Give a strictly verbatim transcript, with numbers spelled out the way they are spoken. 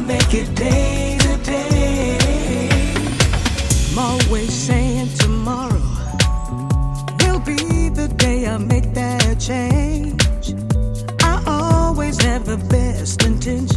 make it day to day. I'm always saying tomorrow will be the day I make that change. I always have the best intentions.